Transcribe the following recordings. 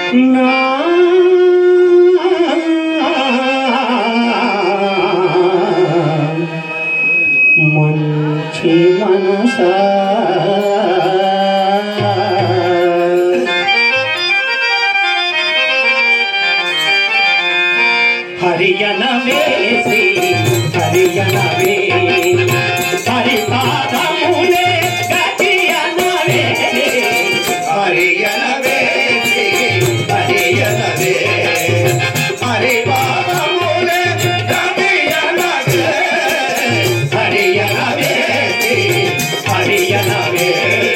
నా మంచి మనసా హరియనవే శ్రీ హరియనవే హరిపాదములే గతియనవే హరియనవే శ్రీ హరియనవే హరిపాదములే గతియనవే హరియనవే శ్రీ హరియనవే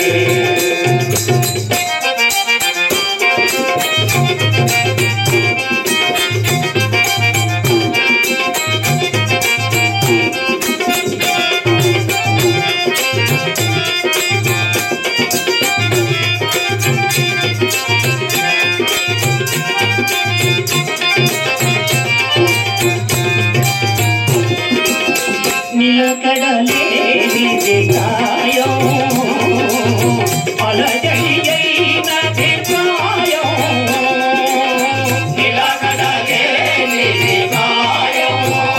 నిలకడలేనిది కాయం అలజడియైనది కాయం నిలకడలేనిది కాయం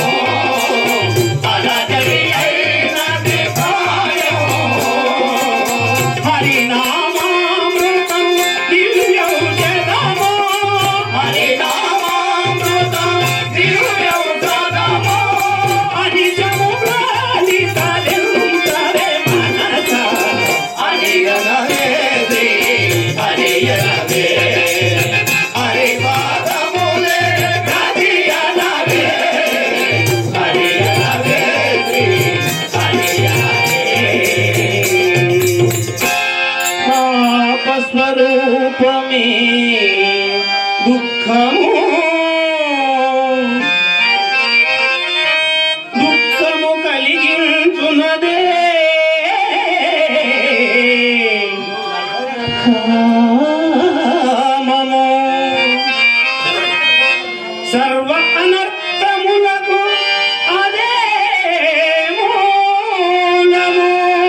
అలజడియైనది కాయం హరినామామృతం దివ్యౌషధమో హరినామామృతం దివ్యౌషధమో అనిజము స్వరూపమే దుఃఖము దుఃఖము కలిగించునదే కామము సర్వ అనర్థములకు అదే మూలము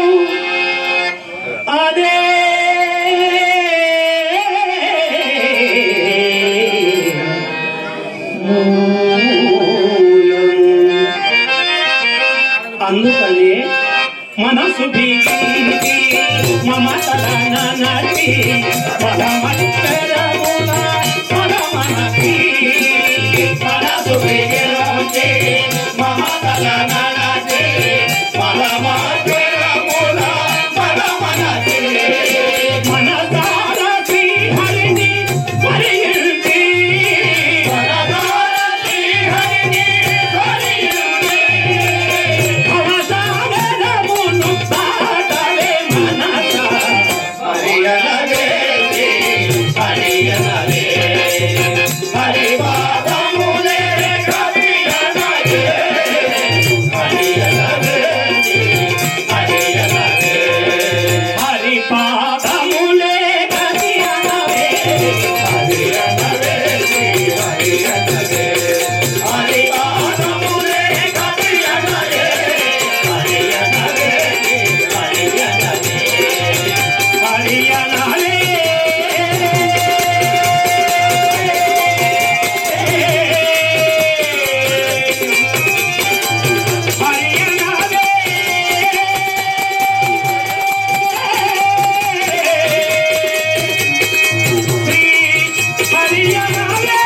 అదే అందుకనే మనసు భీగించి మమతల నటి పరమత్తరమున పరమనటి మనసు భీగించి మమతల నటి పరమత్తరమున పరమనటి మనసార శ్రీహరిని వరించి మనసార శ్రీహరిని వరించి Hallelujah.